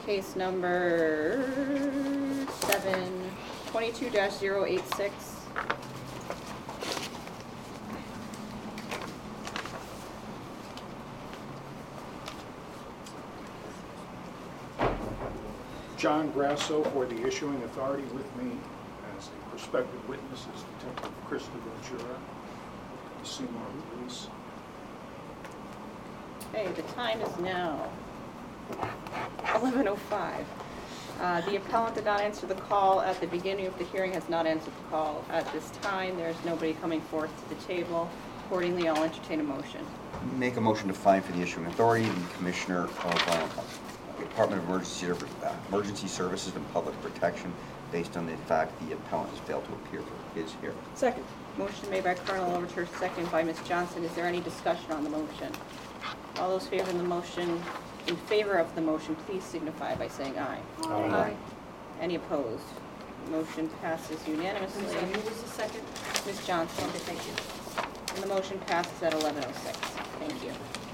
Case number 722-086. John Grasso for the issuing authority. With me as a prospective witness is Detective Christopher Ventura, Seymour Police. Okay, the time is now 11:05. The appellant did not answer the call at the beginning of the hearing, has not answered the call at this time. There's nobody coming forth to the table. Accordingly, I'll entertain a motion. Make a motion to fine for the issuing authority the Commissioner of Department of Emergency Services and Public Protection based on the fact the appellant has failed to appear for his hearing. Second. Motion made by Colonel Overture, second by Ms. Johnson. Is there any discussion on the motion? All those in favor of the motion, please signify by saying aye. Aye. Any opposed? Motion passes unanimously. Who was the second? Ms. Johnson. Okay, thank you. And the motion passes at 11:06. Thank you.